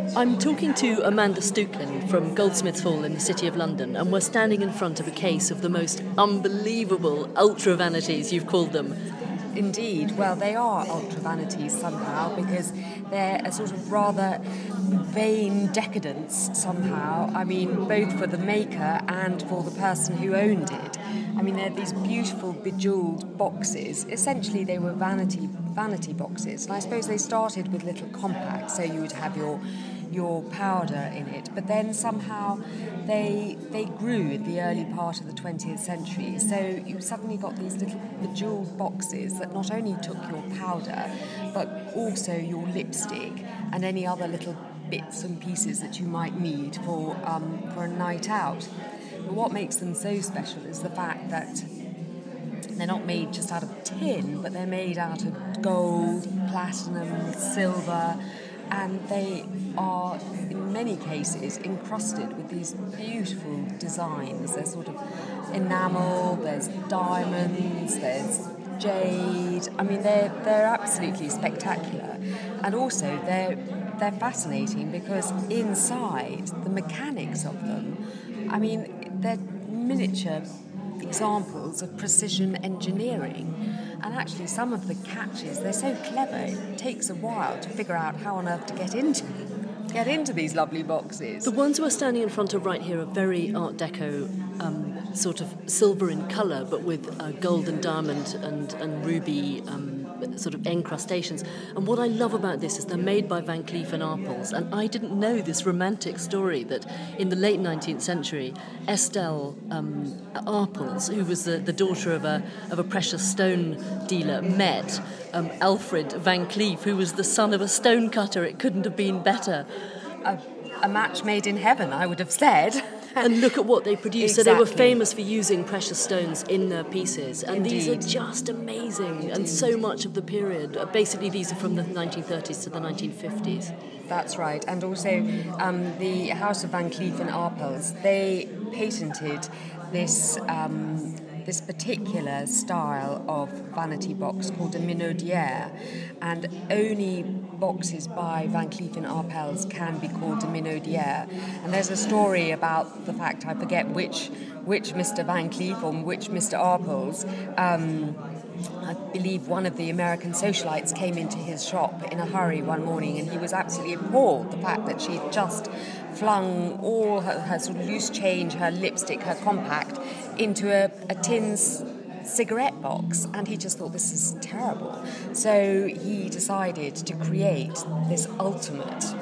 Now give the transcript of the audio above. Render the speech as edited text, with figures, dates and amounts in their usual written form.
I'm talking to Amanda Stukelin from Goldsmiths Hall in the City of London, and we're standing in front of a case of the most unbelievable ultra vanities, you've called them. Indeed. Well, they are ultra vanities somehow because they're a sort of rather vain decadence somehow. I mean, both for the maker and for the person who owned it. I mean, they're these beautiful bejewelled boxes. Essentially, they were vanity boxes. And I suppose they started with little compacts, so you would have your powder in it. But then somehow they grew in the early part of the 20th century. So you suddenly got these little bejewelled boxes that not only took your powder, but also your lipstick and any other little bits and pieces that you might need for a night out. But what makes them so special is the fact that they're not made just out of tin, but they're made out of gold, platinum, silver, and they are, in many cases, encrusted with these beautiful designs. There's sort of enamel, there's diamonds, there's jade. I mean, they're absolutely spectacular. And also, they're fascinating because inside, the mechanics of them, I mean, they're miniature examples of precision engineering. And actually, some of the catches, they're so clever, it takes a while to figure out how on earth to get into these lovely boxes. The ones we're standing in front of right here are very Art Deco, sort of silver in colour, but with gold and diamond and ruby sort of encrustations. And what I love about this is they're made by Van Cleef & Arpels, and I didn't know this romantic story that in the late 19th century, Estelle Arpels, who was the daughter of a precious stone dealer, met Alfred Van Cleef, who was the son of a stonecutter. It couldn't have been better. A match made in heaven, I would have said. And look at what they produced. Exactly. So they were famous for using precious stones in their pieces. And Indeed. These are just amazing. Indeed. And so much of the period. Basically, these are from the 1930s to the 1950s. That's right. And also, the House of Van Cleef & Arpels, they patented this particular style of vanity box called a minaudière, and only boxes by Van Cleef & Arpels can be called a minaudière. And there's a story about the fact, I forget which Mr. Van Cleef or which Mr. Arpels, I believe one of the American socialites came into his shop in a hurry one morning, and he was absolutely appalled the fact that she'd just flung all her sort of loose change, her lipstick, her compact, into a tin cigarette box, and he just thought, this is terrible. So he decided to create this ultimate